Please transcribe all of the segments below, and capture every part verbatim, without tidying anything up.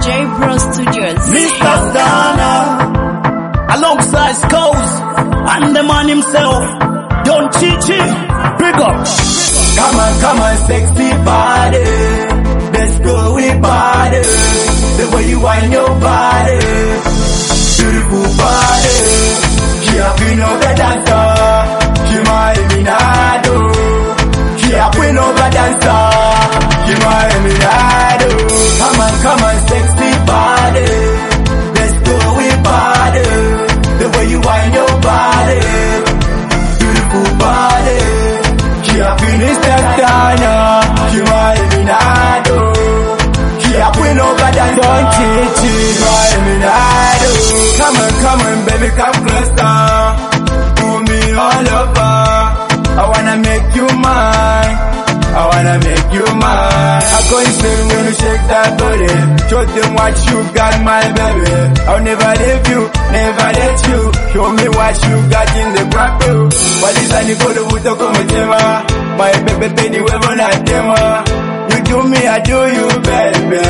J Bro Studios. Mister Stana, alongside Skulls, and the man himself, Don Chichi, big up. Come on, come on, sexy body, let's go with body, the way you wind your body, beautiful body, she a queen of the dancer, she my Eminado, she a queen of the dancer, she my Eminado. Come on, come on, sexy body, let's go with body, the way you wind your body, beautiful body, she a queen of the dancer, she my Eminado, she a queen of the dancer, she my Eminado. Come on, come on, baby, come closer, pull me all over, I wanna make you mine, I wanna make you mine. I go insane when you shake that body, show them what you got, my baby. I'll never leave you, never let you, show me what you got in the grapple. What is any good with the cometema? My baby, baby, we wanna demo. You do me, I do you, baby.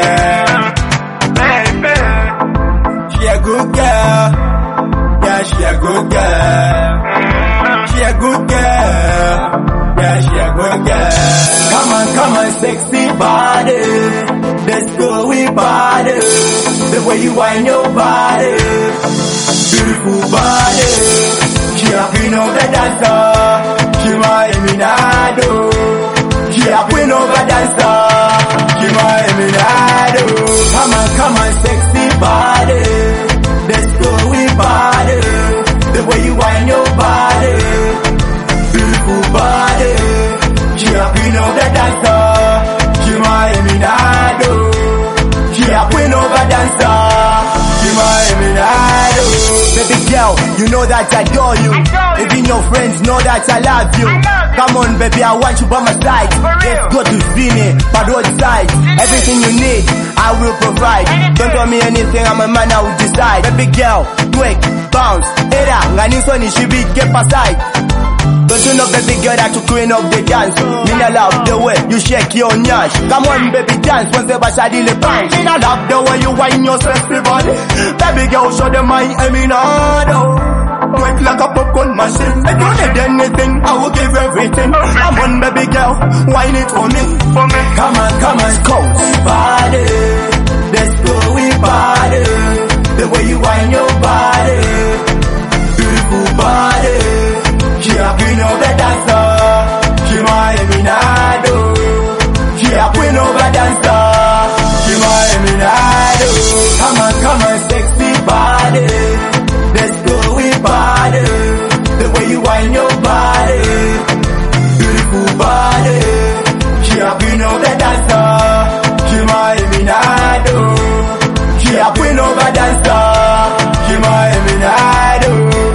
Baby, she a good girl, yeah, she a good girl. She a good girl, yeah, she a good girl. Come on, come on, sexy body, let's go with body, the way you wind your body, beautiful body. She a queen of the dancer, she my Eminado. She a queen of the dancer, she my Eminado. Come on, come on, sexy body, let's go with body, the way you wind your body, beautiful body. She a queen of the dancer, she my Eminado. She a queen of the dancer, she my Eminado. Baby girl, you know that I adore you. Even your friends know that I love you. Come on, baby, I want you by my side. Let's go to Sydney, by roadside. Everything you need, I will provide. Don't tell me anything, I'm a man, I will decide. Baby girl, quick, bounce, era, ngani soni shibi, get aside. Don't you know, baby girl, that you queen of the dance? Me I love the way you shake your nyash. Come on, baby, dance, once the bashadi le punch. I love the way you wind your sexy body. Baby girl, show them my Eminado. Quick like a popcorn machine. I don't need anything, I will give everything. Come on, baby girl, wine it for me, for me. Come on, come on, coach body, let's go with body, the way you wind your body, beautiful body. She a queen of the dancer, she my Eminado. She a queen of the dancer, she my Eminado. Come on, come on, sexy body, let's go with body, the way you wind your body, beautiful body. She a queen of the dancer, she my Eminado. She a queen of the dancer, she my Eminado.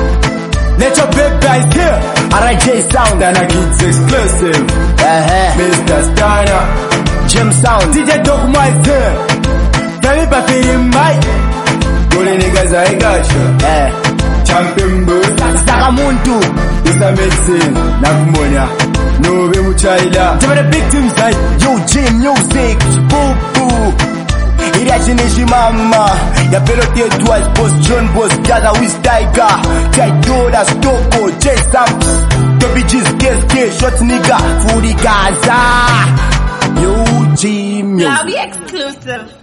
Let your big guys here, R I J Sound and a kids exclusive. Uh-huh. Mister Stana, Jim Sound, D J Dog Master, Baby Papi Mike. Gole niggas I got you. Eh. Champion boy. Sakamuntu. It's a medicine. Nakumonya. No be muchaila. Tell the victims like yo J Music. Boo boo. Iriashinishi mama. Ya pelote twice. Boss John Boss Gaza with Tiger. Tiger Stoko. J Sam. W G's K K. Short nigga. Furi Gaza. Yo J Music. Now be exclusive.